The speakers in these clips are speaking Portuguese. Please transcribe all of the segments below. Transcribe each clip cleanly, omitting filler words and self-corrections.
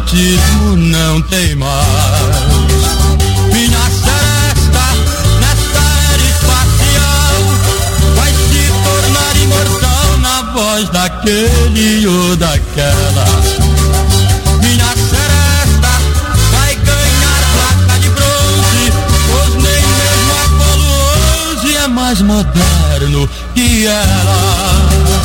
romantismo não tem mais. Minha seresta nesta era espacial vai se tornar imortal na voz daquele ou daquela. Minha seresta vai ganhar placa de bronze, pois nem mesmo Apolo 11 é mais moderno que ela.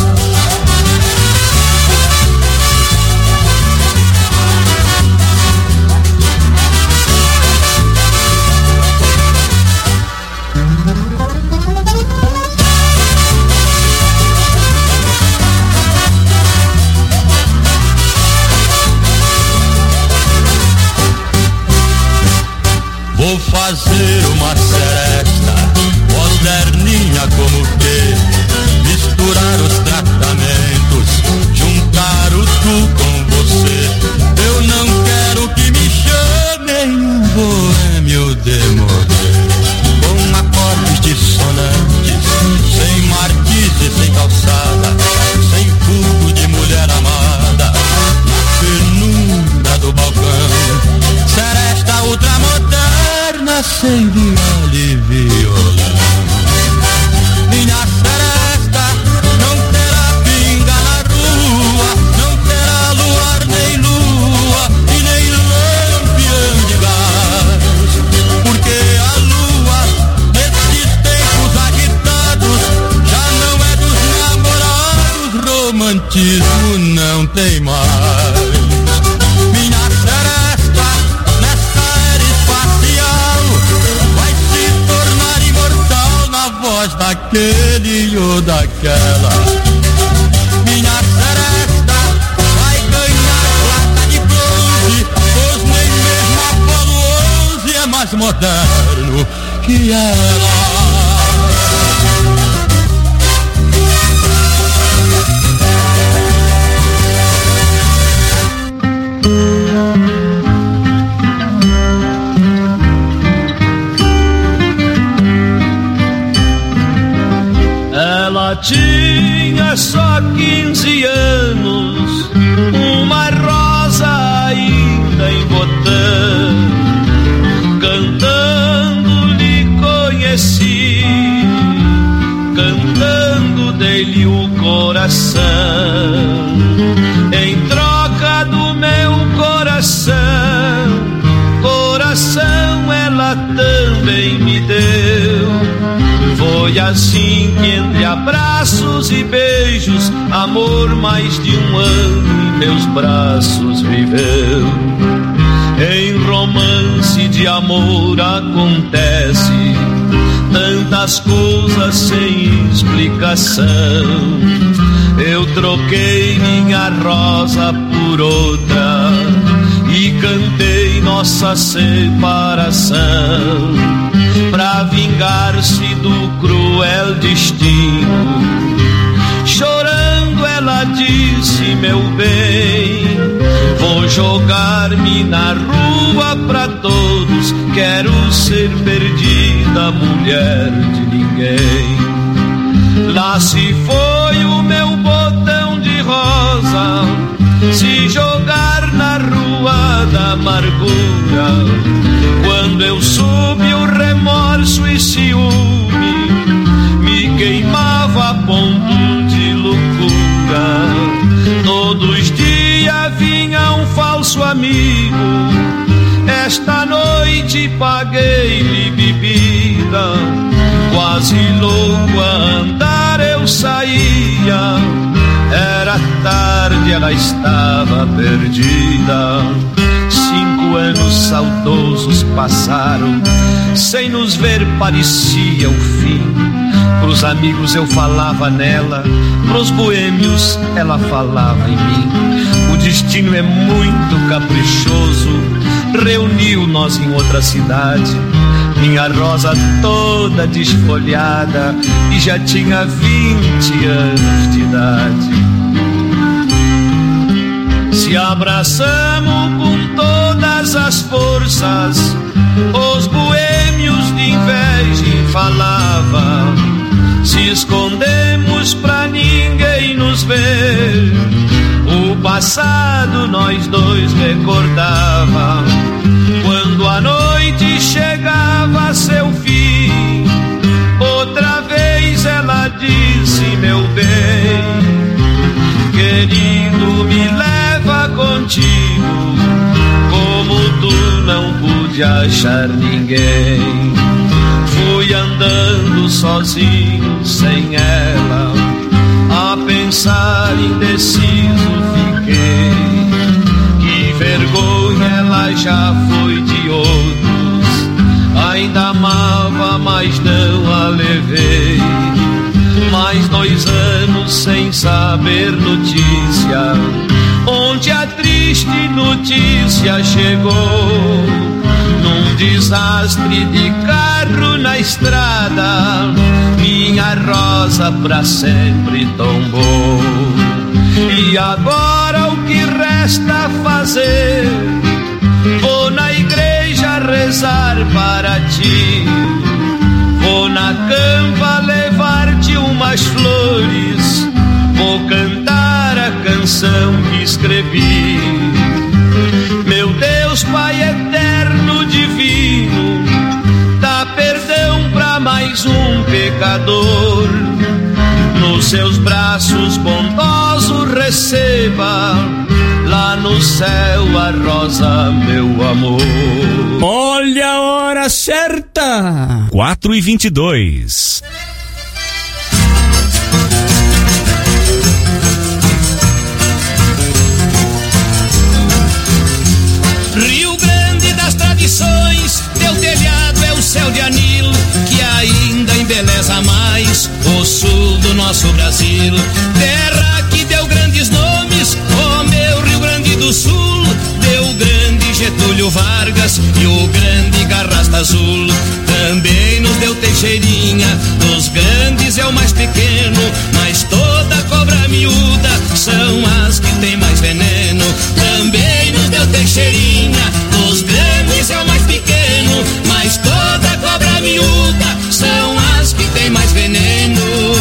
Vou fazer uma seresta moderninha como que misturar os tratamentos, juntar o tu com você. Eu não quero que me chamem um boêmio demodê, com acordes dissonantes, sem marquise, sem calçada, sem fogo de mulher amada na penumbra do balcão. Seresta ultramoderna sem viola e violão. Minha seresta não terá pinga na rua, não terá luar nem lua e nem lampião de gás, porque a lua nesses tempos agitados já não é dos namorados, romantismo não tem mais. Minha seresta nesta era espacial vai se tornar imortal na voz daquele ou daquela. Minha seresta vai ganhar placa de bronze, pois nem mesmo Apolo 11 é mais moderno que ela. Ela tinha só 15 anos, uma rosa ainda em botão. Cantando lhe conheci, cantando dei-lhe o coração. Em troca do meu coração, coração ela também me deu. Foi assim que entre abraços e beijos, amor mais de um ano em meus braços viveu. Em romance de amor acontece tantas coisas sem explicação. Eu troquei minha rosa por outra e cantei nossa separação, pra vingar-se do cruel destino. Chorando ela disse, meu bem, vou jogar-me na rua pra todos, quero ser perdida, mulher de ninguém. Lá se foi o meu botão de rosa, se jogar na rua da amargura. Quando eu soube o remorso e ciúme me queimava a ponto de loucura. Todos os dias vinha um falso amigo, esta noite paguei-lhe bebida. Quase louco a andar eu saía, era tarde, ela estava perdida. 5 anos saudosos passaram, sem nos ver parecia o fim. Pros amigos eu falava nela, pros boêmios ela falava em mim. O destino é muito caprichoso, reuniu nós em outra cidade. Minha rosa toda desfolhada e já tinha 20 anos de idade. Se abraçamos com todas as forças, os boêmios de inveja falavam. Se escondemos pra ninguém nos ver, o passado nós dois recordava, quando a noite chegava a seu fim. Outra vez ela disse, meu bem, querido, me leva contigo, como tu não pude achar ninguém. Fui andando sozinho sem ela, a pensar indeciso fiquei. Que vergonha, ela já foi de outros, ainda amava, mas não a levei. Mais 2 anos sem saber notícia, onde a triste notícia chegou. Num desastre de carro na estrada, minha rosa pra sempre tombou. E agora o que resta fazer? Vou na igreja rezar para ti, vou na campa levar-te umas flores, vou cantar a canção que escrevi. Meu Deus, Pai eterno divino, dá perdão pra mais um pecador. Nos seus braços bondosos receba, lá no céu a rosa, meu amor. Olha a hora certa, 4h22. Rio Grande das tradições, teu telhado é o céu de anil, que ainda embeleza mais o sul do nosso Brasil. Terra que deu grandes nomes, ó meu Rio Grande do Sul, deu grande Getúlio Vargas e o grande Garrasta Azul. Também nos deu Teixeirinha, dos grandes é o mais pequeno, mas toda cobra miúda são as que tem mais veneno. Também nos deu Teixeirinha, dos grandes é o mais pequeno, mas toda cobra miúda são as que tem mais veneno.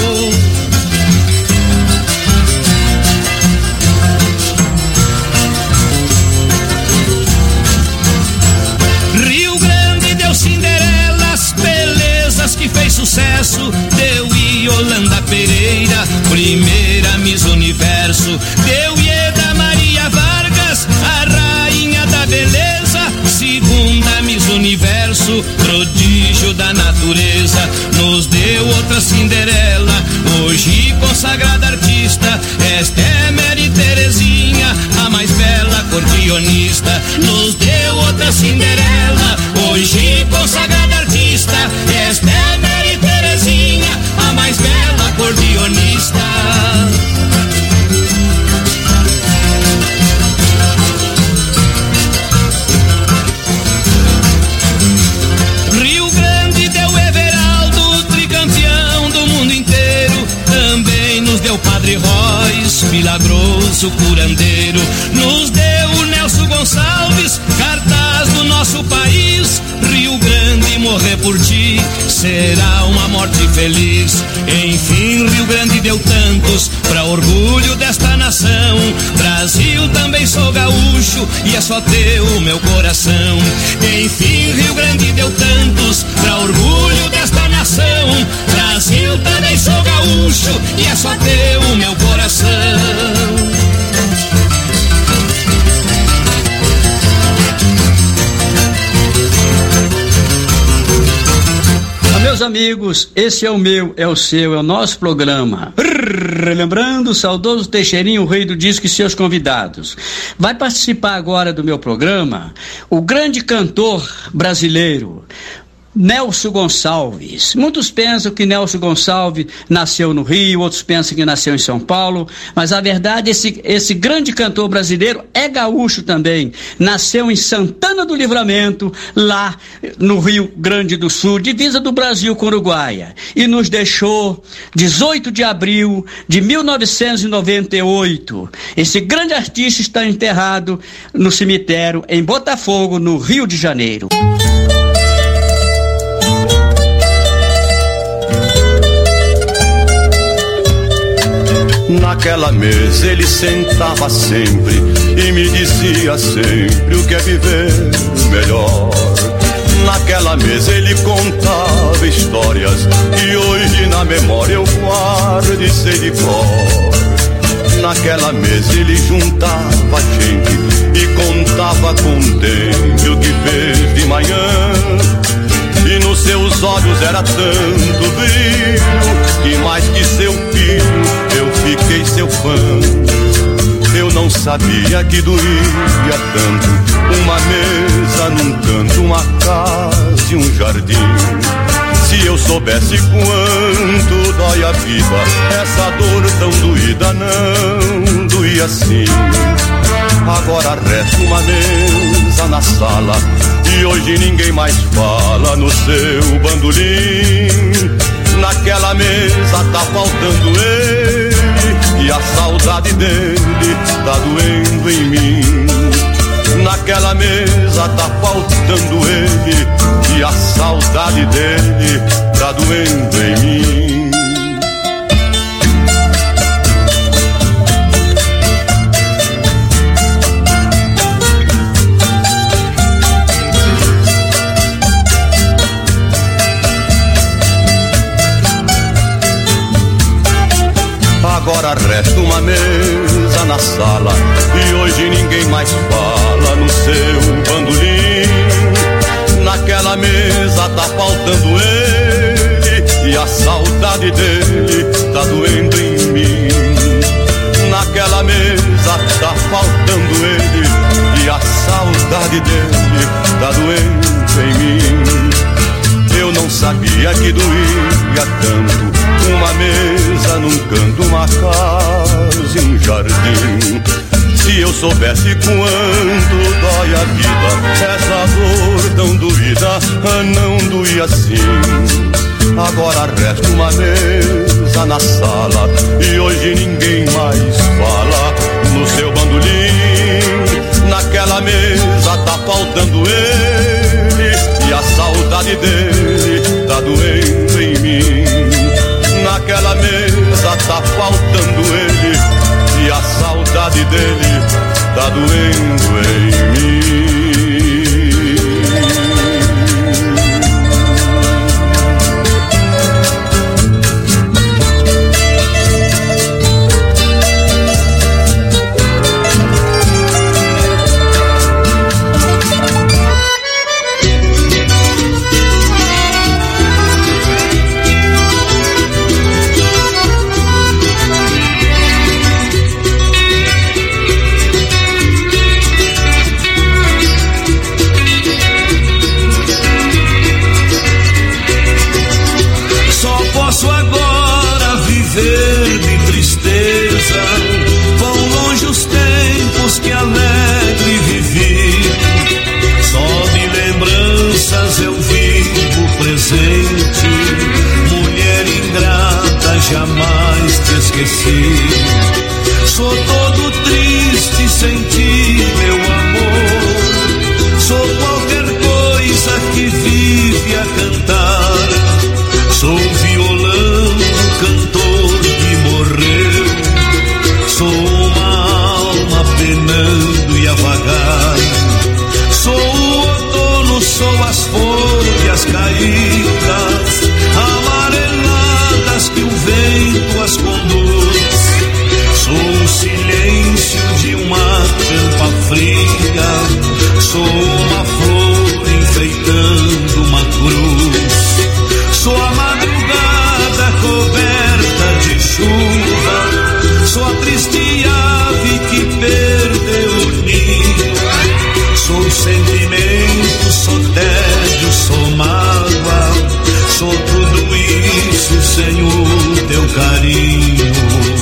Rio Grande deu Cinderelas, belezas que fez sucesso, deu Yolanda Pereira, primeira Miss Universo, deu Ieda Maria Vargas, a rainha da beleza, segunda Miss Universo, prodígio da natureza. Nos deu outra Cinderela, hoje consagrada artista, esta é Mary Terezinha, a mais bela acordeonista. Nos deu outra Cinderela, hoje consagrada artista, esta é Mary Terezinha, a mais bela acordeonista. Rio Grande deu Everaldo, tricampeão do mundo inteiro. Também nos deu Padre Royce, milagroso curandeiro. Nos deu o Nelson Gonçalves, cartaz do nosso país. Rio Grande, morrer por ti será uma morte feliz. Enfim, Rio Grande deu tantos, pra orgulho desta nação. Brasil, também sou gaúcho e é só teu meu coração. Enfim, Rio Grande deu tantos, pra orgulho desta nação. Brasil, também sou gaúcho e é só teu meu coração. Meus amigos, esse é o meu, é o seu, é o nosso programa. Relembrando o saudoso Teixeirinho, o rei do disco, e seus convidados. Vai participar agora do meu programa o grande cantor brasileiro, Nelson Gonçalves. Muitos pensam que Nelson Gonçalves nasceu no Rio, outros pensam que nasceu em São Paulo, mas a verdade, esse grande cantor brasileiro é gaúcho também. Nasceu em Santana do Livramento, lá no Rio Grande do Sul, divisa do Brasil com o Uruguai, e nos deixou 18 de abril de 1998. Esse grande artista está enterrado no cemitério em Botafogo, no Rio de Janeiro. Naquela mesa ele sentava sempre e me dizia sempre o que é viver melhor. Naquela mesa ele contava histórias que hoje na memória eu guardo e sei de cor. Naquela mesa ele juntava gente e contava contente o que fez de manhã. E nos seus olhos era tanto brilho que mais que seu filho eu fiquei seu fã. Eu não sabia que doía tanto uma mesa num canto, uma casa e um jardim. Se eu soubesse quanto dói a vida, essa dor tão doída não doía assim. Agora resta uma mesa na sala e hoje ninguém mais fala no seu bandolim. Naquela mesa tá faltando ele e a saudade dele tá doendo em mim. Naquela mesa tá faltando ele e a saudade dele tá doendo em mim. Agora resta uma mesa na sala e hoje ninguém mais fala no seu bandolim. Naquela mesa tá faltando ele e a saudade dele tá doendo em mim. Naquela mesa tá faltando ele e a saudade dele tá doendo em mim. Eu não sabia que doía tanto uma mesa num canto, uma casa e um jardim. Se eu soubesse quanto dói a vida, essa dor tão doída não doía assim. Agora resta uma mesa na sala e hoje ninguém mais fala no seu bandolim. Naquela mesa tá faltando ele e a saudade dele tá doendo em mim. Naquela mesa tá faltando ele e a saudade dele tá doendo em mim. Jamais te esqueci. Sou todo triste sem ti, meu amor. Sou qualquer coisa que vive a cantar. Sou violão, cantor que morreu. Sou uma alma penando e a vagar. Sou o outono, sou as folhas caídas, amareladas que o vento as conduz. Sou o silêncio de uma tampa fria. Sou uma flor enfeitando uma cruz. Sou a madrugada coberta de chuva. Sou a triste ave que perdeu o ninho. Sou sentimento, sou tédio, sou mágoa. Sou tudo isso sem o teu carinho.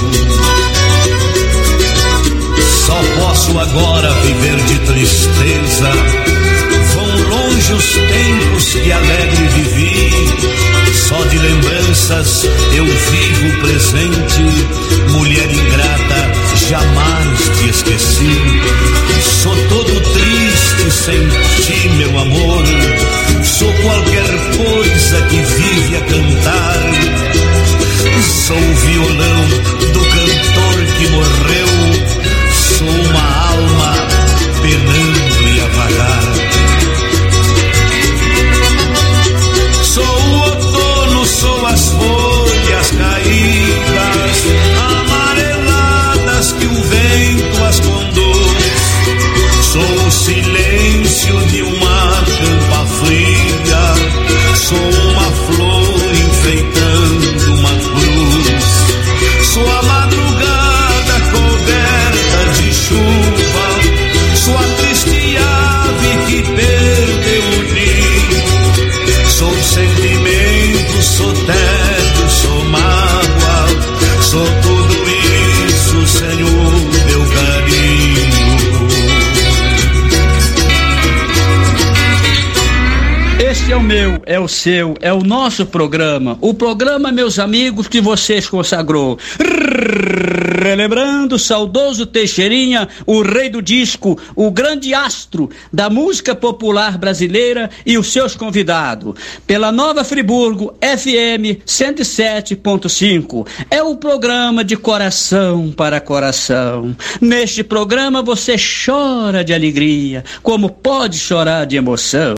Só posso agora viver de tristeza. Vão longe os tempos que alegre vivi. Só de lembranças eu vivo o presente. Mulher ingrata, jamais te esqueci. Sou todo triste sem ti, meu amor. Sou qualquer coisa que vive a cantar. Sou o violão do cantor meu, é o seu, é o nosso programa. O programa, meus amigos, que vocês consagrou. Relembrando o saudoso Teixeirinha, o rei do disco, o grande astro da música popular brasileira e os seus convidados. Pela Nova Friburgo, FM 107.5. É o programa de coração para coração. Neste programa você chora de alegria, como pode chorar de emoção.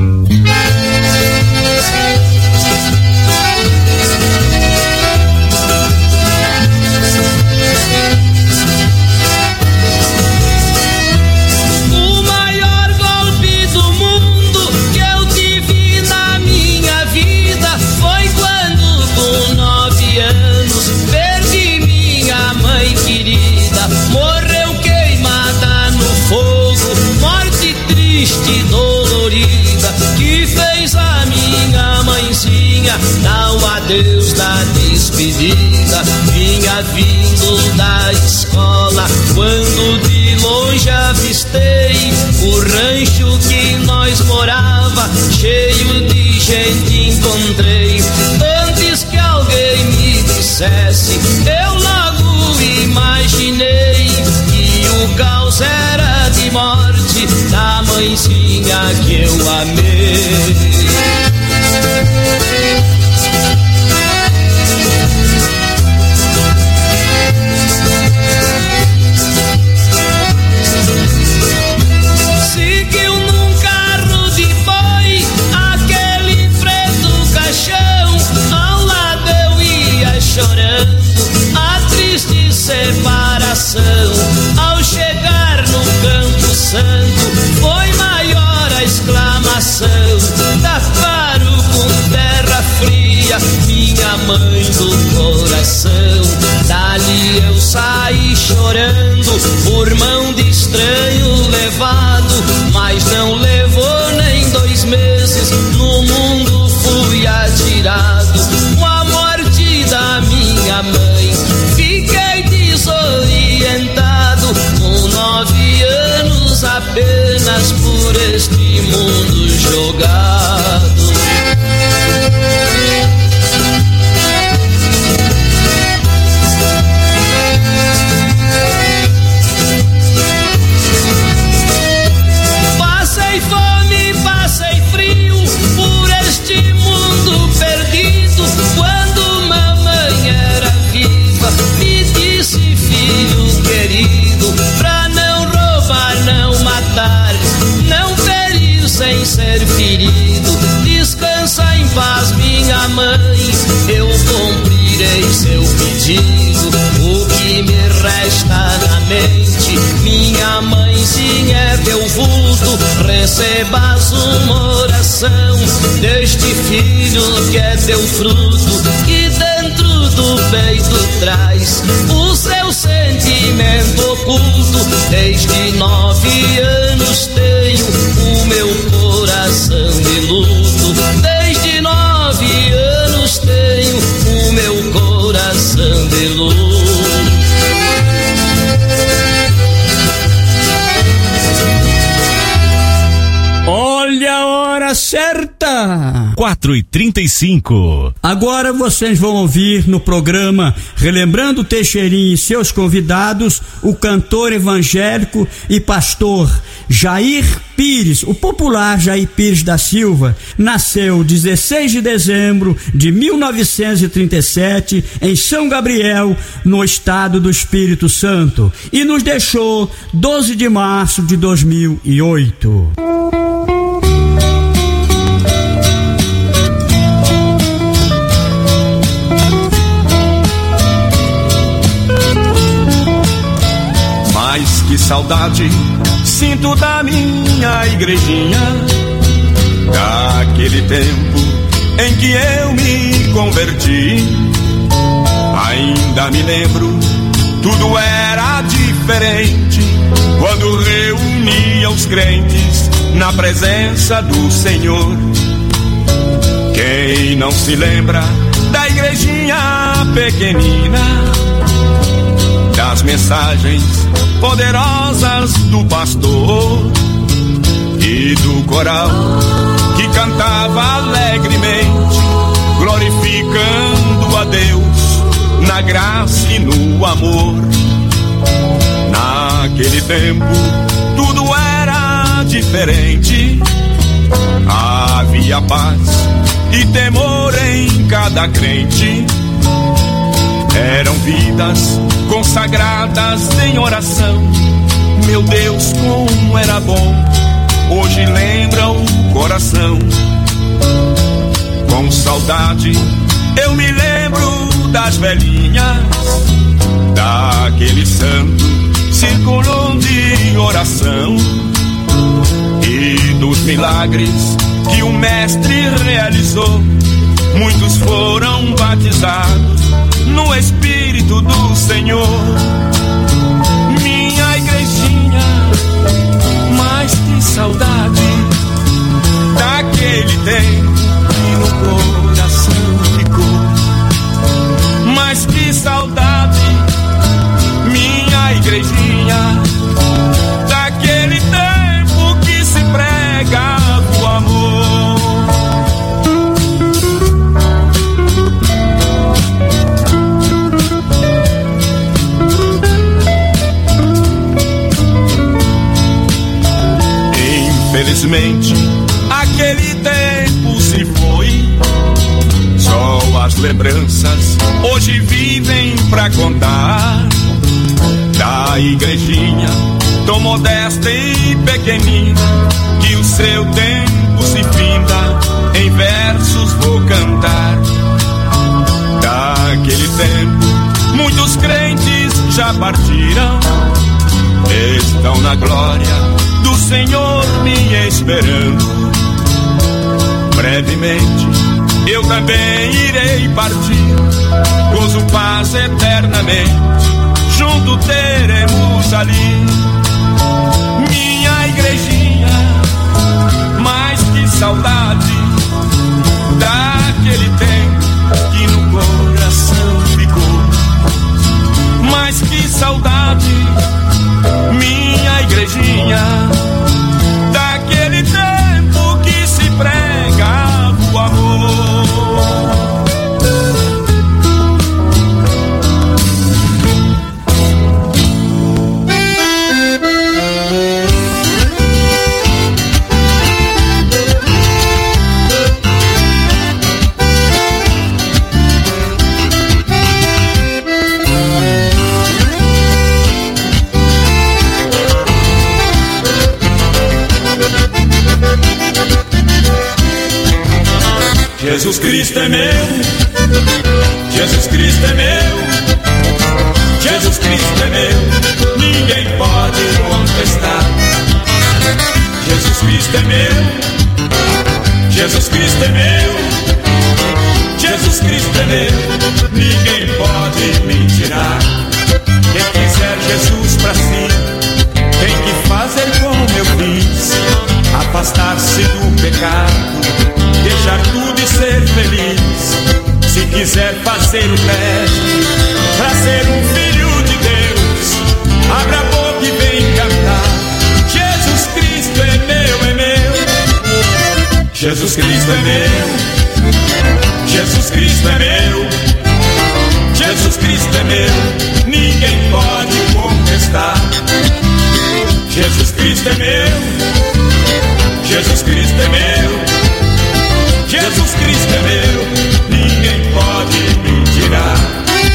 Dá o adeus da despedida. Vinha vindo da escola quando de longe avistei o rancho que nós morava, cheio de gente encontrei. Antes que alguém me dissesse, eu logo imaginei que o caos era de morte da mãezinha que eu amei. Seguiu num carro de boi, aquele freio caixão, ao lado eu ia chorando a triste separação. Ao chegar no Campo Santo, foi maior a exclamação da Faro com terra fria, minha mãe do coração. Dali eu saí chorando, por mão de estranho levado, mas não levou nem 2 meses, no mundo fui atirado. Com a morte da minha mãe, fiquei desorientado, com 9 anos apenas por este mundo jogado. Passei fome, passei frio por este mundo perdido. Quando mamãe era viva, me disse: filho querido, pra não roubar, não matar, não ferir sem ser ferido, descansa em paz, minha mãe, eu cumprirei seu pedido. O que me resta na mente, minha mãezinha, é teu vulto, recebas uma oração deste filho que é teu fruto, que dentro do peito traz o seu sentimento oculto. Desde 9 anos tenho o meu coração de luto, desde 9 anos tenho o meu coração de luto. Olha a hora certa! 4h35. Agora vocês vão ouvir no programa Relembrando Teixeirinha e seus convidados, o cantor evangélico e pastor Jair Pires, o popular Jair Pires da Silva. Nasceu 16 de dezembro de 1937 em São Gabriel, no estado do Espírito Santo, e nos deixou 12 de março de 2008. Mas que saudade sinto da minha igrejinha, daquele tempo em que eu me converti. Ainda me lembro, tudo era diferente quando reunia os crentes na presença do Senhor. Quem não se lembra da igrejinha pequenina, das mensagens poderosas do pastor e do coral que cantava alegremente, glorificando a Deus na graça e no amor. Naquele tempo tudo era diferente, havia paz e temor em cada crente. Eram vidas consagradas em oração. Meu Deus, como era bom, hoje lembra o coração. Com saudade eu me lembro das velhinhas, daquele santo círculo de oração e dos milagres que o mestre realizou. Muitos foram batizados no Espírito do Senhor. Minha igrejinha, mas que saudade daquele tempo que no coração ficou. Mas que saudade, minha igrejinha, daquele tempo que se pregava o amor. Infelizmente, aquele tempo se foi. Só as lembranças hoje vivem pra contar da igrejinha tão modesta e pequenina, que o seu tempo se finda. Em versos vou cantar. Daquele tempo muitos crentes já partiram, estão na glória do Senhor me esperando. Brevemente eu também irei partir, gozo paz eternamente, junto teremos ali. Minha igrejinha, mas que saudade daquele tempo que no coração ficou. Mas que saudade, minha igrejinha, daquele tempo que se pregava o amor. Jesus Cristo é meu, Jesus Cristo é meu, Jesus Cristo é meu, ninguém pode contestar. Jesus Cristo é meu, Jesus Cristo é meu, Jesus Cristo é meu, ninguém pode me tirar. Quem quiser Jesus pra si, tem que fazer como eu fiz, afastar-se do pecado, deixar tudo e ser feliz. Se quiser fazer o teste pra ser um filho de Deus, abra a boca e vem cantar. Jesus Cristo é meu, é meu. Jesus Cristo é meu, Jesus Cristo é meu, Jesus Cristo é meu, ninguém pode contestar. Jesus Cristo é meu, Jesus Cristo é meu, Jesus Cristo é meu, ninguém pode me tirar.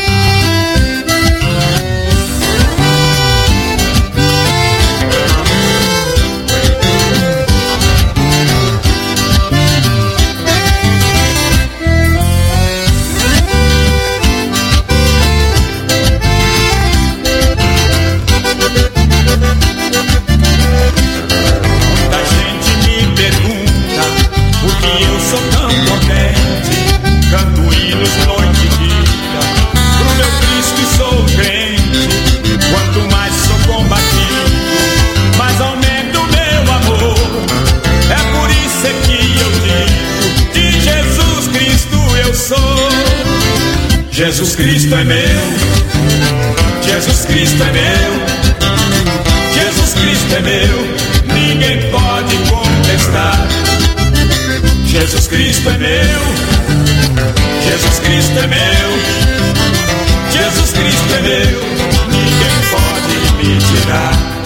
Jesus Cristo é meu, Jesus Cristo é meu, Jesus Cristo é meu, ninguém pode contestar. Jesus Cristo é meu, Jesus Cristo é meu, Jesus Cristo é meu, ninguém pode me tirar.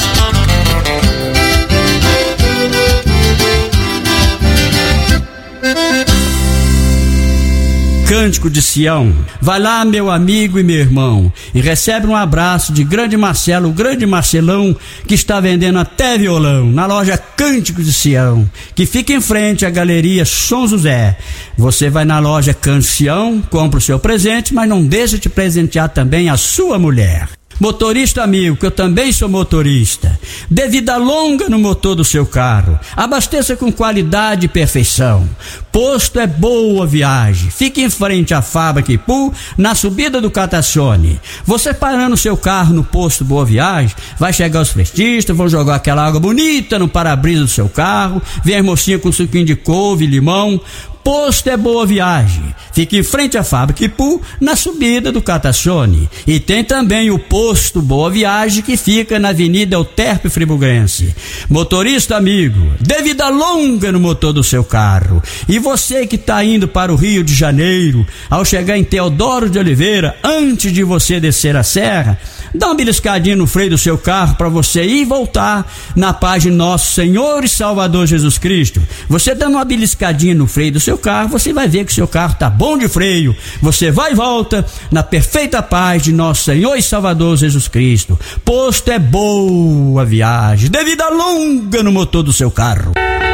Cântico de Sião. Vai lá, meu amigo e meu irmão, e recebe um abraço de Grande Marcelo, o Grande Marcelão, que está vendendo até violão na loja Cântico de Sião, que fica em frente à Galeria São José. Você vai na loja Cântico de Sião, compra o seu presente, mas não deixa de presentear também a sua mulher. Motorista amigo, que eu também sou motorista, dê vida longa no motor do seu carro, abasteça com qualidade e perfeição. Posto é Boa Viagem, fique em frente à fábrica Ipu, na subida do Catacione. Você parando seu carro no posto Boa Viagem, vai chegar os frestistas, vão jogar aquela água bonita no para-brisa do seu carro, vem a mocinha com suquinho de couve e limão. Posto é Boa Viagem, fica em frente à fábrica Ipu, na subida do Catacione. E tem também o Posto Boa Viagem, que fica na Avenida Euterpe Friburguense. Motorista amigo, dê vida longa no motor do seu carro. E você que está indo para o Rio de Janeiro, ao chegar em Teodoro de Oliveira, antes de você descer a serra, dá uma beliscadinha no freio do seu carro para você ir e voltar na página Nosso Senhor e Salvador Jesus Cristo. Você dando uma beliscadinha no freio do seu carro, você vai ver que o seu carro tá bom de freio. Você vai e volta na perfeita paz de Nosso Senhor e Salvador Jesus Cristo. Posto é Boa Viagem. Dê vida longa no motor do seu carro.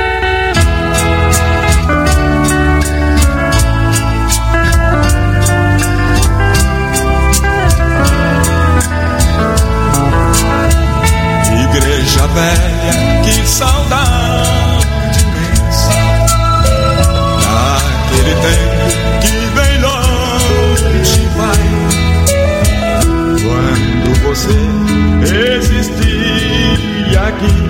Igreja velha, que saudade imensa daquele tempo que bem longe vai, quando você existia aqui.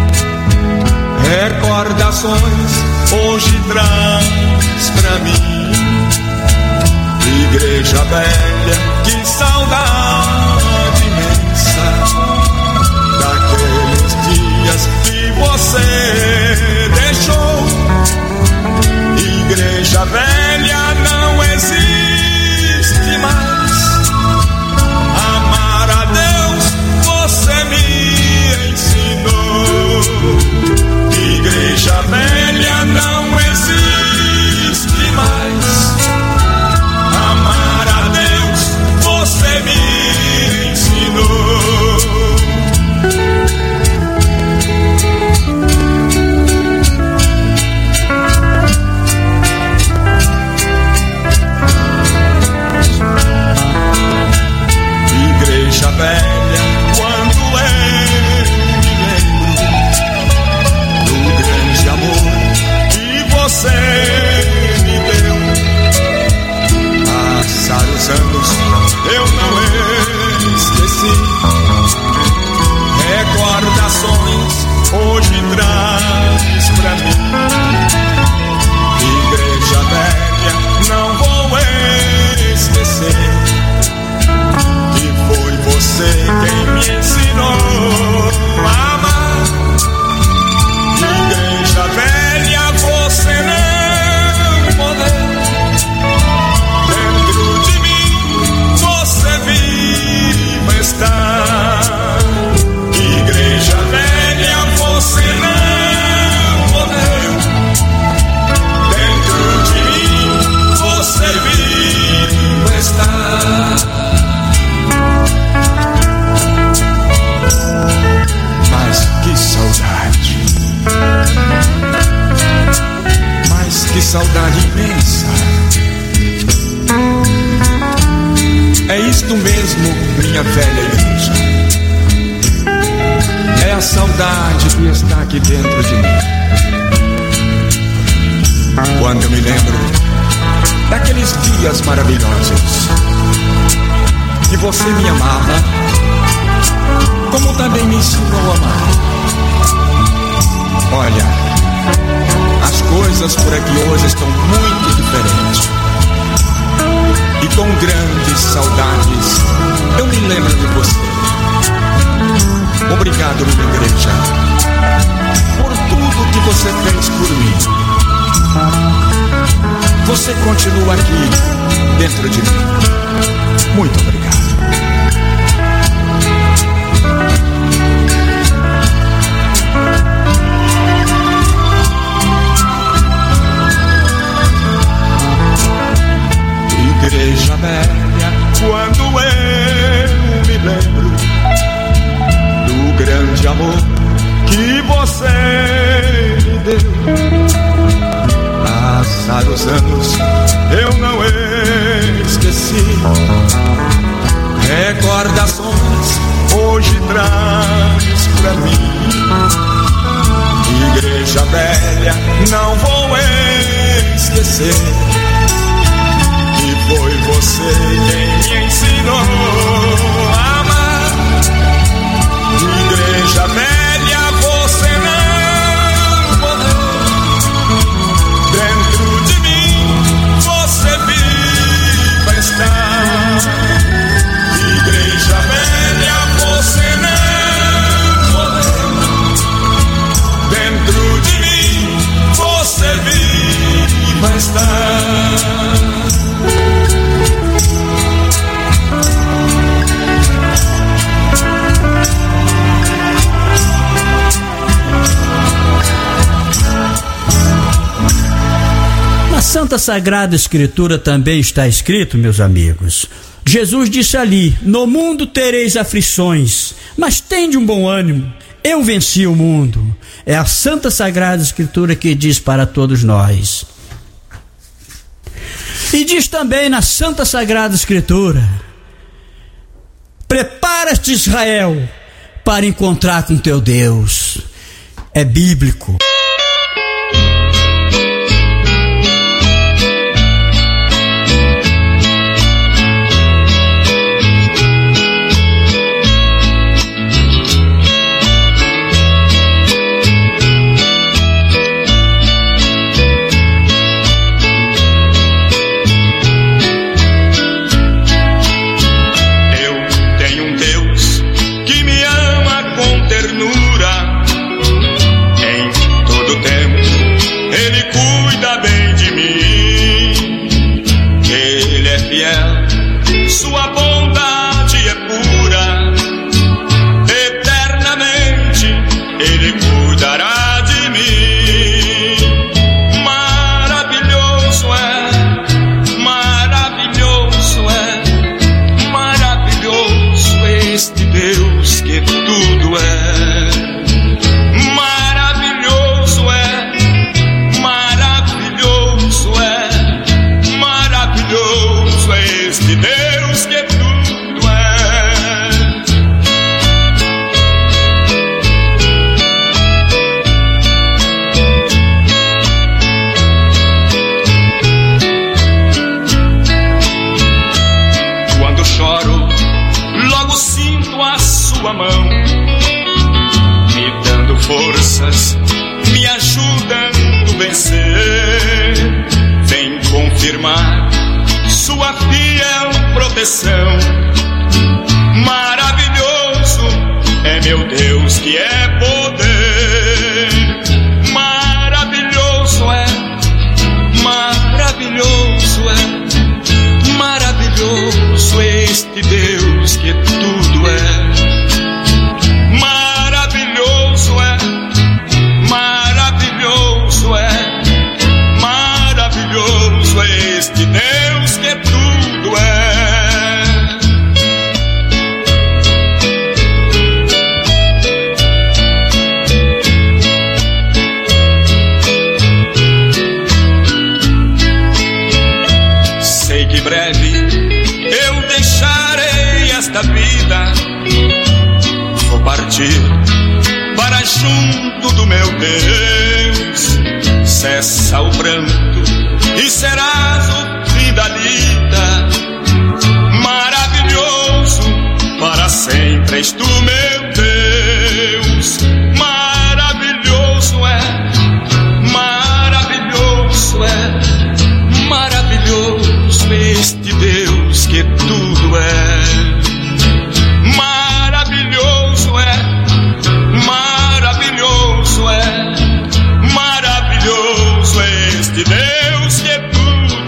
Recordações hoje traz pra mim. Igreja velha, que saudade imensa daqueles dias que você deixou. Igreja velha, não existe mais. Amar a Deus você me ensinou. Igreja velha, não existe mais. Amar a Deus você me ensinou. Igreja velha, quando eu me lembro do grande amor que você me deu. Passaram os anos, eu não esqueci. Recordações hoje traz pra mim. Igreja velha, não vou esquecer. Foi você quem me ensinou a amar. Igreja velha, você não morreu. Dentro de mim você viva está. Igreja velha, você não morreu. Dentro de mim você viva está. Que saudade, mas que saudade imensa. É isto mesmo, minha velha igreja. É a saudade que está aqui dentro de mim. Quando eu me lembro daqueles dias maravilhosos que você me amava, como também me ensinou a amar. Olha, as coisas por aqui hoje estão muito diferentes. E com grandes saudades eu me lembro de você. Obrigado, minha igreja, por tudo que você fez por mim. você continua aqui dentro de mim. Muito obrigado. Igreja velha, quando eu me lembro do grande amor que você me deu, passar os anos eu não esqueci, recordações hoje traz pra mim. Igreja velha, não vou esquecer, e foi você quem me ensinou a amar. Igreja velha, você não morreu, dentro de mim você viva está. Igreja velha, você não morreu, dentro de mim você viva está. Na Santa Sagrada Escritura também está escrito, meus amigos, Jesus disse ali: no mundo tereis aflições, mas tende um bom ânimo, eu venci o mundo. É a Santa Sagrada Escritura que diz para todos nós. E diz também na Santa Sagrada Escritura: prepara-te, Israel, para encontrar com teu Deus. É bíblico. Sua bondade é pura, eternamente Ele cuidará de mim. Maravilhoso é, maravilhoso é, maravilhoso este Deus que tudo é. Maravilhoso é, maravilhoso é, maravilhoso é este Deus que tudo é. Quando choro, logo sinto a sua mão, me dando forças, me ajudando a vencer. Vem confirmar sua fiel proteção. Maravilhoso é meu Deus que é poder. Maravilhoso é, maravilhoso é, maravilhoso este Deus que tudo é. Maravilhoso é, maravilhoso é, maravilhoso é este Deus que tudo é. Sei que breve eu deixarei esta vida, vou partir para junto do meu Deus. Cessa o pranto e serás o fim da lida. Maravilhoso, para sempre és tu, meu Deus. Maravilhoso é, maravilhoso é, maravilhoso este Deus que tudo é. Maravilhoso é, maravilhoso é, maravilhoso este Deus que tudo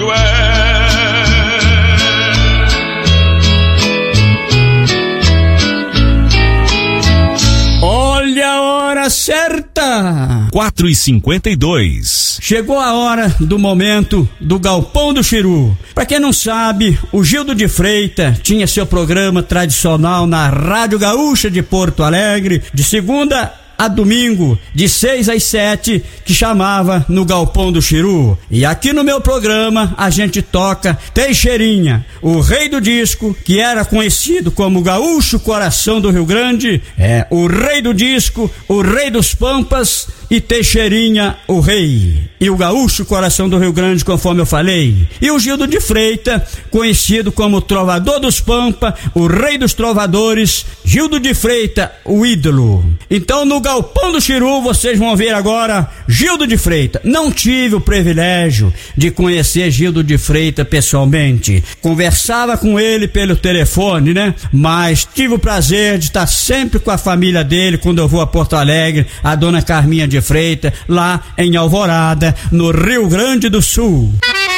hora certa! 4h52. Chegou a hora do momento do Galpão do Chiru. Pra quem não sabe, o Gildo de Freitas tinha seu programa tradicional na Rádio Gaúcha de Porto Alegre, de segunda a domingo, de 6 às 7, que chamava No Galpão do Chiru. E aqui no meu programa a gente toca Teixeirinha, o rei do disco, que era conhecido como Gaúcho Coração do Rio Grande, o rei do disco, o rei dos pampas, e Teixeirinha, o rei. E o Gaúcho Coração do Rio Grande, conforme eu falei. E o Gildo de Freitas, conhecido como Trovador dos Pampa, o rei dos trovadores, Gildo de Freitas, o ídolo. Então no Galpão do Chiru vocês vão ver agora Gildo de Freitas. Não tive o privilégio de conhecer Gildo de Freitas pessoalmente. Conversava com ele pelo telefone, né? Mas tive o prazer de estar sempre com a família dele quando eu vou a Porto Alegre, a dona Carminha de Freitas, lá em Alvorada, no Rio Grande do Sul.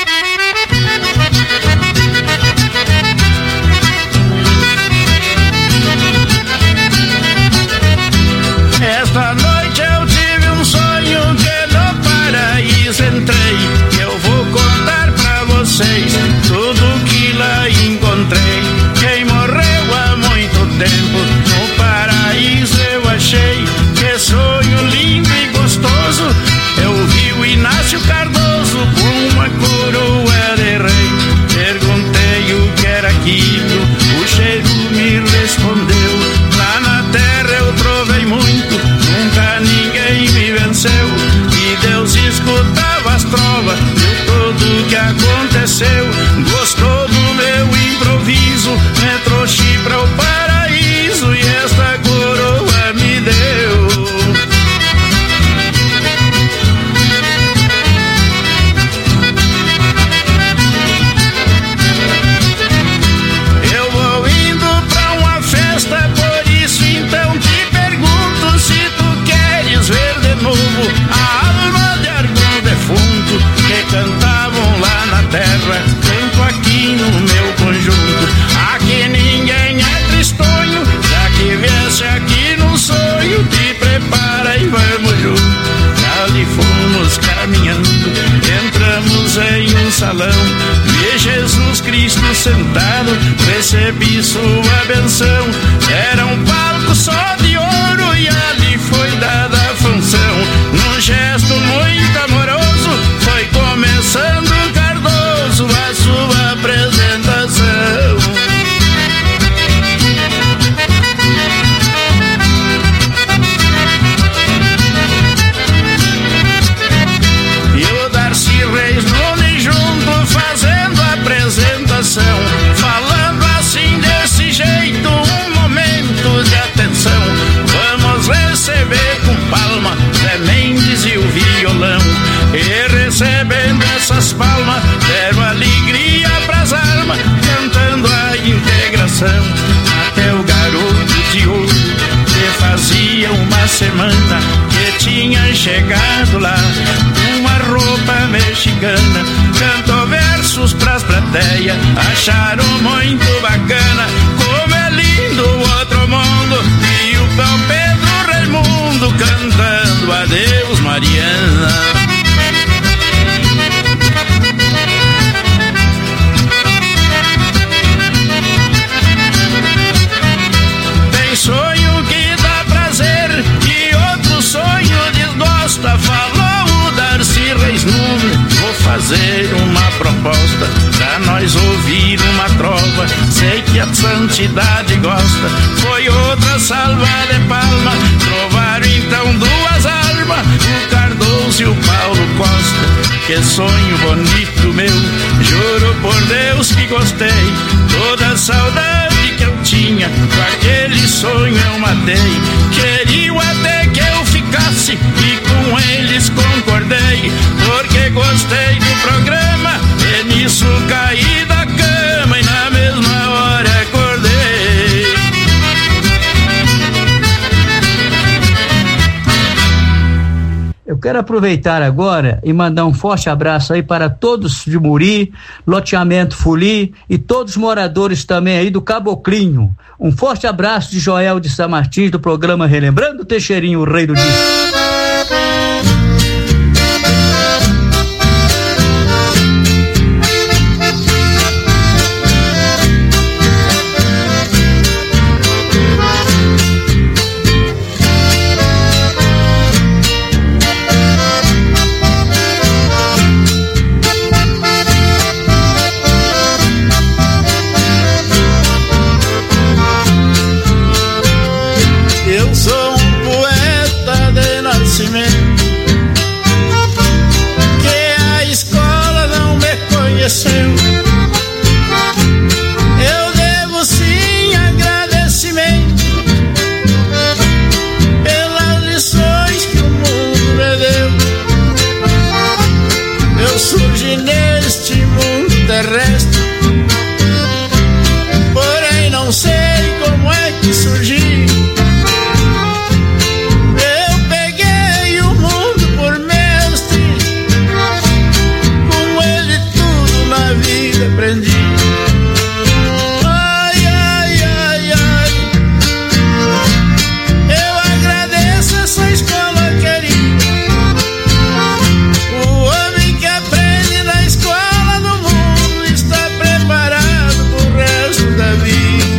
Esta noite eu tive um sonho que no paraíso entrei. Eu vou contar pra vocês tudo que lá encontrei. Quem morreu há muito tempo no paraíso eu achei. Que sonho lindo e gostoso. Eu vi o Inácio Cardoso com uma coroa de rei. Perguntei o que era aquilo, o cheiro me respondeu. Lá na terra eu trovei muito, nunca ninguém me venceu. E Deus escutava as trovas de tudo que aconteceu. Gostou do meu improviso, me trouxe para o paraíso e esta coroa me deu. Eu vou indo pra uma festa, por isso então te pergunto se tu queres ver de novo a alma de algum defunto que cantavam lá na terra, canto aqui no meu conjunto. Aqui ninguém é tristonho, já que viesse aqui num sonho, te prepara e vamos junto. Ali fomos caminhando, entramos em um salão, vi Jesus Cristo sentado, recebi sua benção. Era um palco só de ouro e ali foi dada a função. Num gesto muito amoroso, foi começando Cardoso a sua apresentação. Reis Nunes junto fazendo a apresentação, falando assim desse jeito, um momento de atenção. Vamos receber com palma Zé Mendes e o violão. E recebendo essas palmas deram alegria pras almas, cantando a integração. Até o garoto de ouro, que fazia uma semana que tinha chegado lá, uma roupa mexicana, cantou versos pras plateias, acharam muito bacana. Como é lindo o outro mundo, e o Pão Pedro Raimundo cantando Adeus Mariana. Tem sonho que dá prazer e outro sonho desgosta. Falou o Darcy Reis Nunes, vou fazer uma proposta pra nós ouvir uma trova. Sei que a santidade gosta. Foi outra salva de palma, trovaram então duas almas, o Cardoso e o Paulo Costa. Que sonho bonito meu, juro por Deus que gostei. Toda a saudade que eu tinha, com aquele sonho eu matei. Queriam até que eu ficasse e com eles concordei, porque gostei do programa e nisso caí da cama e na mesma hora acordei. Eu Eu quero aproveitar agora e mandar um forte abraço aí para todos de Muri, loteamento Fuli e todos os moradores também aí do Caboclinho. Um forte abraço de Joel de São Martins, do programa Relembrando Teixeirinho, o rei do disco. Eu sou um poeta de nascimento, que a escola não me conheceu. Eu devo sim agradecimento pelas lições que o mundo me deu. Eu surgi neste mundo terrestre, porém não sei como é que surgi. Aprendi. Ai, ai, ai, ai. Eu agradeço essa escola querida. O homem que aprende na escola do mundo está preparado pro resto da vida.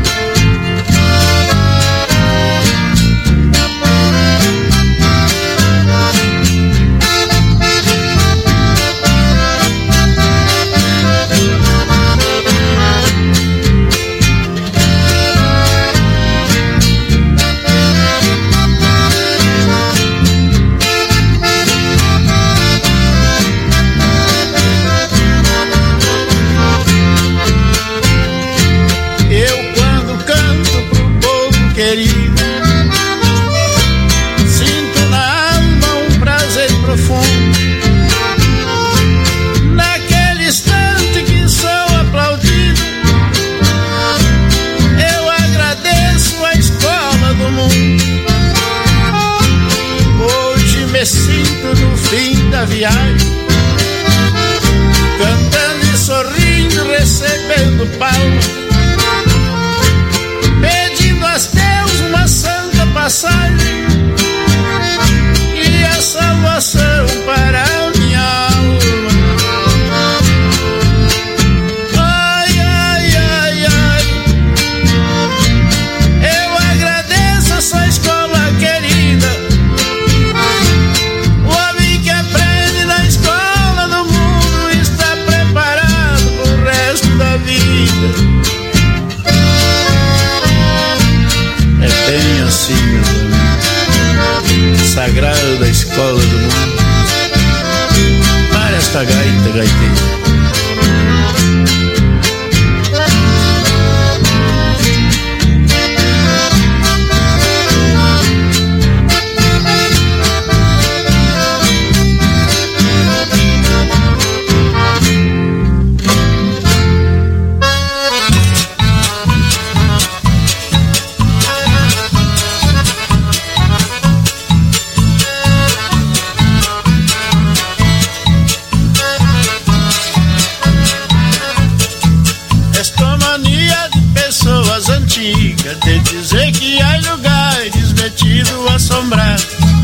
Sinto na alma um prazer profundo, naquele instante que sou aplaudido. Eu agradeço a escola do mundo. Hoje me sinto no fim da viagem, cantando e sorrindo, recebendo palmas, pedindo a Deus uma santa passagem e a salvação para a minha alma. Ai, ai, ai, ai. Eu agradeço essa escola querida. O homem que aprende na escola do mundo está preparado pro resto da vida. É bem assim, meu amigo, sagrado da escola do mundo. Para esta gaita, gaiteira. De dizer que há lugares metido assombrado.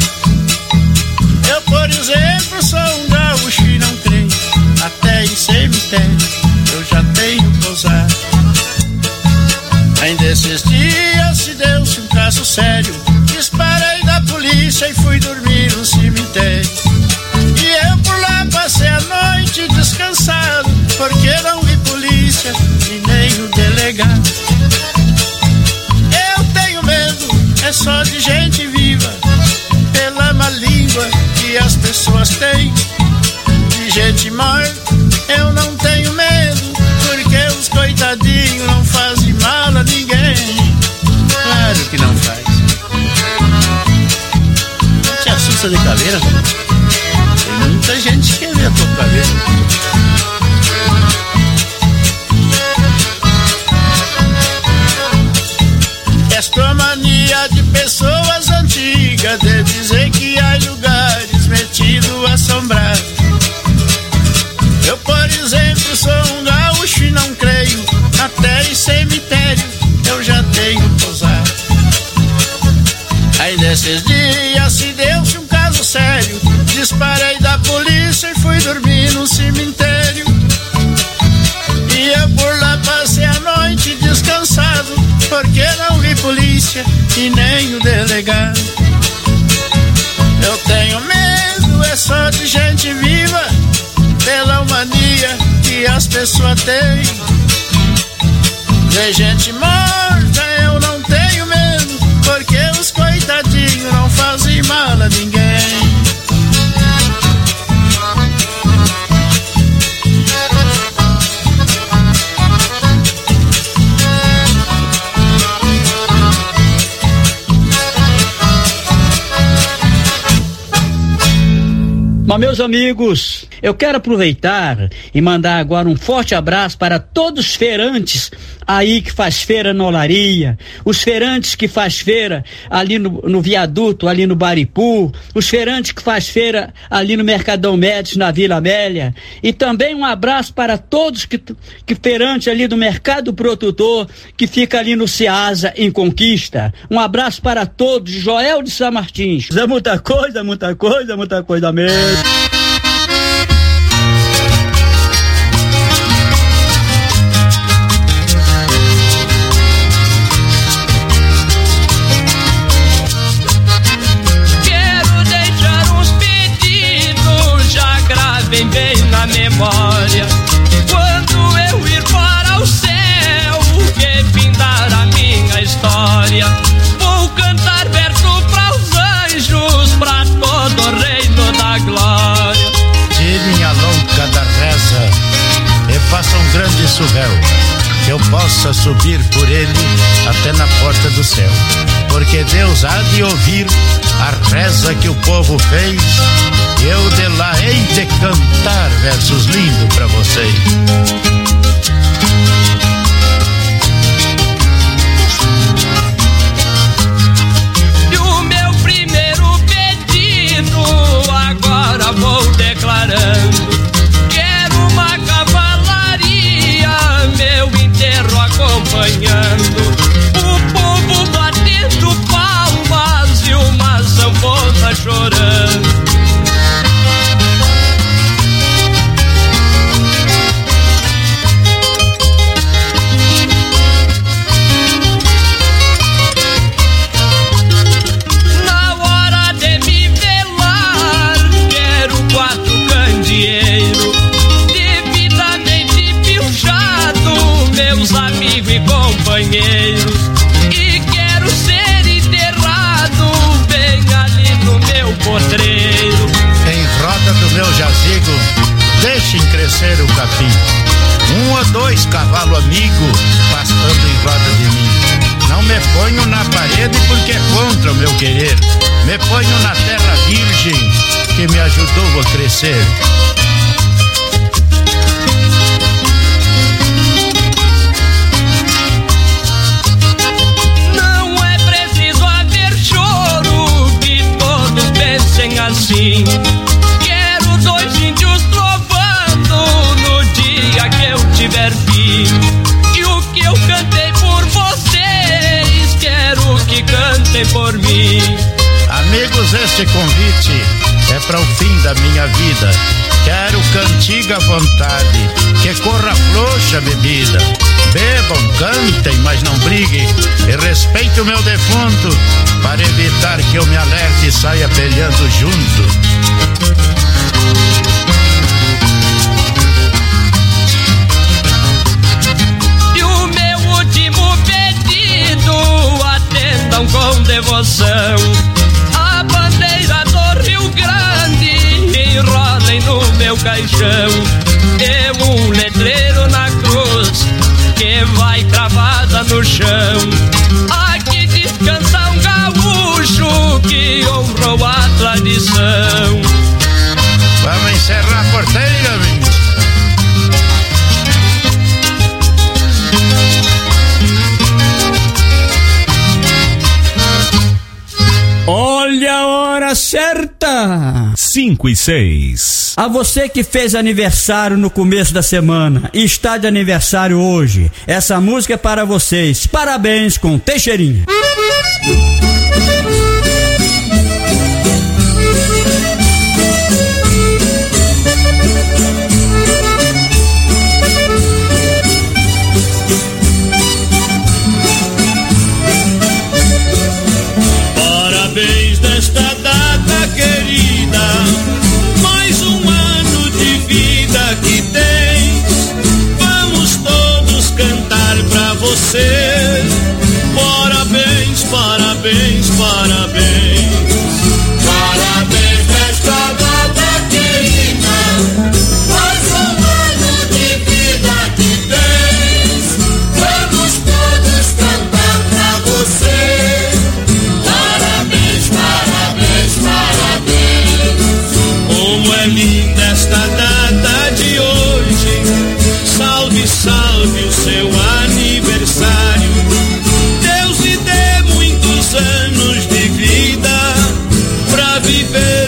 Eu, por exemplo, sou um gaúcho e não creio, até em cemitério eu já tenho pousado. Ainda esses dias se deu-se um caso sério, disparei da polícia e fui dormir no cemitério. E eu por lá passei a noite descansado, porque não vi polícia e nem o delegado. É só de gente viva, pela má língua que as pessoas têm. De gente morta eu não tenho medo, porque os coitadinhos não fazem mal a ninguém. Claro que não faz. Não te assusta de caveira? Tem muita gente que quer ver a tua caveira. Esta mania de pessoas antigas de dizer que há lugares Nesses dias se deu-se um caso sério. Disparei da polícia e fui dormir no cemitério. E eu por lá passei a noite descansado, porque não vi polícia e nem o delegado. Eu tenho medo, é só de gente viva, pela mania que as pessoas têm. De gente morta eu não tenho medo, porque os coitadinhos não fazem mal a ninguém. Mas, meus amigos, eu quero aproveitar e mandar agora um forte abraço para todos os feirantes aí que faz feira na Olaria, os feirantes que faz feira ali no viaduto, ali no Baripu, os feirantes que faz feira ali no Mercadão Médici, na Vila Amélia, e também um abraço para todos que feirantes ali do Mercado Produtor, que fica ali no Ceasa, em Conquista. Um abraço para todos, Joel de São Martins. É muita coisa mesmo. Bem na memória, quando eu ir para o céu, que findar a minha história, vou cantar verso para os anjos, para todo o reino da glória. Tirem a louca da reza e façam um grande surréu, que eu possa subir por ele até na porta do céu, porque Deus há de ouvir a reza que o povo fez, e eu de lá hei de cantar versos lindos pra vocês. E o meu primeiro pedido agora vou declarando: quero uma cavalaria, meu enterro acompanhando, o povo batendo palmas e uma sanfona chorando. Companheiros, e quero ser enterrado bem ali no meu potreiro. Em roda do meu jazigo, deixem crescer o capim, 1 ou 2 cavalos amigos pastando em roda de mim. Não me ponho na parede porque é contra o meu querer, me ponho na terra virgem que me ajudou a crescer. Assim, quero 2 índios trovando no dia que eu tiver fim, e o que eu cantei por vocês quero que cantem por mim. Amigos, este convite é para o fim da minha vida. Quero cantiga à vontade, que corra frouxa a bebida. Bebam, cantem, mas não briguem, e respeitem o meu defunto, para evitar que eu me alerte e saia peleando junto. E o meu último pedido atendam com devoção, a bandeira do Rio Grande enrolem no meu caixão, e um letreiro na cruz que vai cravada no chão. Aqui descansa um gaúcho que honrou a tradição. Vamos encerrar a porteira, amigo. Olha a hora certa! 5:06. A você que fez aniversário no começo da semana e está de aniversário hoje, essa música é para vocês. Parabéns com Teixeirinha.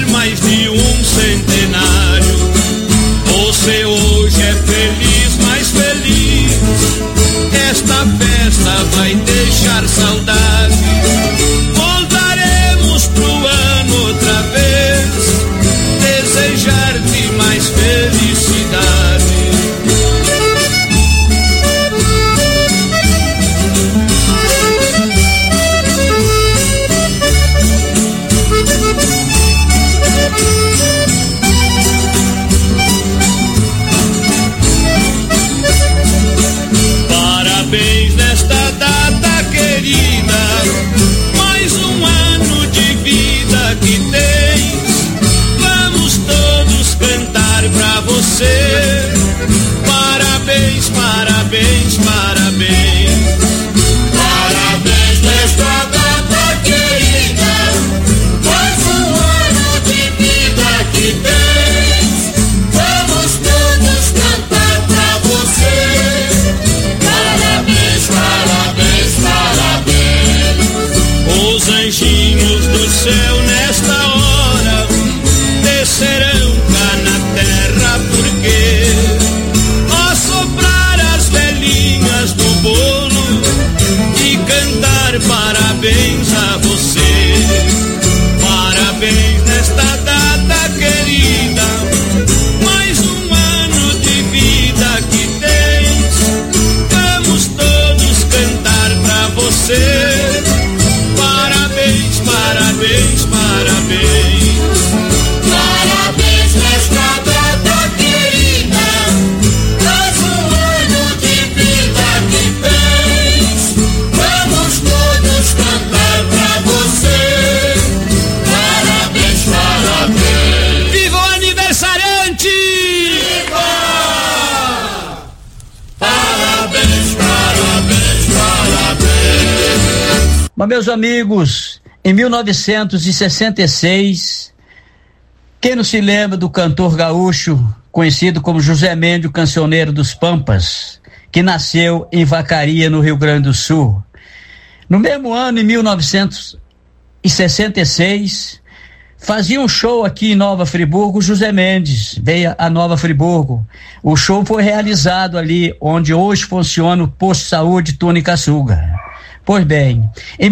fazer mais de um centenário. Você hoje é feliz, mais feliz. Esta festa vai deixar saudade. Voltaremos pro ano outra vez, desejar-te mais felicidade. Parabéns nesta data querida, mais um ano de vida que tens. Vamos todos cantar pra você. Parabéns, parabéns, parabéns. Parabéns nesta data querida, mais um ano de vida que tens. Vamos todos cantar pra você. Parabéns, parabéns, parabéns. Os anjinhos do céu nesta hora descerão cá na terra, porque ao soprar as velhinhas do bolo e cantar parabéns a você. Parabéns nesta data querida, mais um ano de vida que tens. Vamos todos cantar pra você. Parabéns, parabéns, parabéns. Parabéns nesta data querida, mais um ano de vida que tens. Vamos todos cantar pra você. Parabéns, parabéns. Viva o aniversariante! Viva! Parabéns, parabéns, parabéns. Mas, meus amigos, em 1966, quem não se lembra do cantor gaúcho conhecido como José Mendes, o cancioneiro dos Pampas, que nasceu em Vacaria, no Rio Grande do Sul. No mesmo ano, em 1966, fazia um show aqui em Nova Friburgo. José Mendes veio a Nova Friburgo. O show foi realizado ali onde hoje funciona o posto de saúde Tunicaçuga. Pois bem, em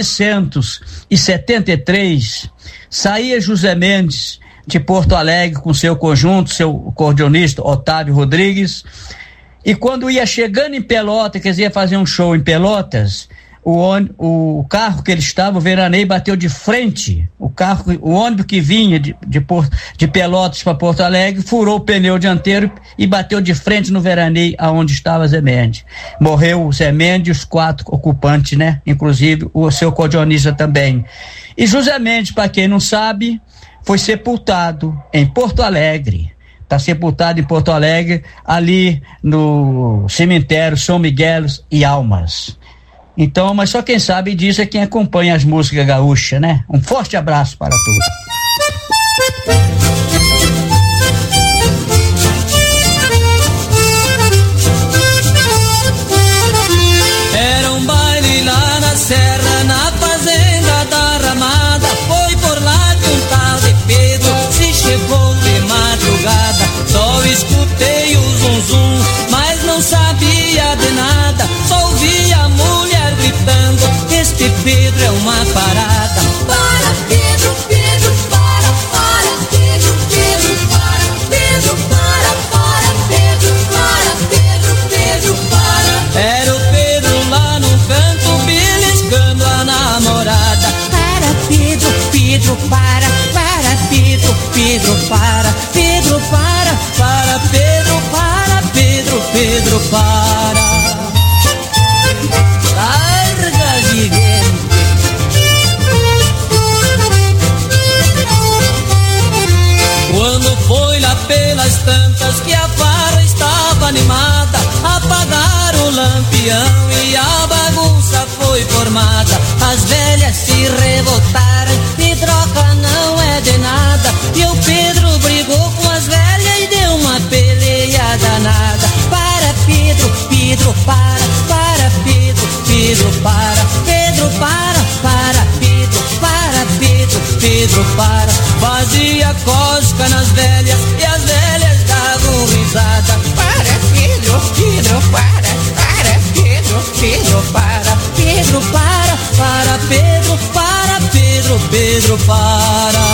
1973, saía José Mendes de Porto Alegre com seu conjunto, seu acordeonista Otávio Rodrigues, e quando ia chegando em Pelotas, quer dizer, ia fazer um show em Pelotas, o carro que ele estava, o veraneio, bateu de frente. O ônibus que vinha de Pelotas para Porto Alegre furou o pneu dianteiro e bateu de frente no veraneio aonde estava Zé Mendes. Morreu o Zé Mendes e os 4 ocupantes, né? Inclusive o seu acordeonista também. E José Mendes, para quem não sabe, foi sepultado em Porto Alegre. Está sepultado em Porto Alegre, ali no cemitério São Miguel e Almas. Então, mas só quem sabe disso é quem acompanha as músicas gaúchas, né? Um forte abraço para todos. Era um baile lá na serra, na fazenda da Ramada. Foi por lá que um tal de Pedro se chegou de madrugada. Só escutei o zum zum, mas não sabia de nada. Só ouvia a mulher gritando: este Pedro é uma parada. Para, Pedro, Pedro, para, Pedro, Pedro, para, Pedro, para, Pedro, Pedro, Pedro, para. Era o Pedro lá no canto, beliscando a namorada. Para, Pedro, Pedro, para, Pedro, Pedro, para, Pedro, para, Pedro, Pedro, Pedro, para. Larga de gente. Quando foi lá pelas tantas que a farra estava animada, apagaram o lampião e a bagunça foi formada. As velhas se revoltaram e troca não é de nada. E o Pedro brigou com as velhas e deu uma peleia danada. Para, Pedro, Pedro, para, Pedro, Pedro, para, Pedro, para, Pedro, Pedro, Pedro, para. Fazia cosca nas velhas e as velhas davam risada. Para Pedro, Pedro, para Pedro, Pedro, para Pedro, para Pedro, Pedro, para.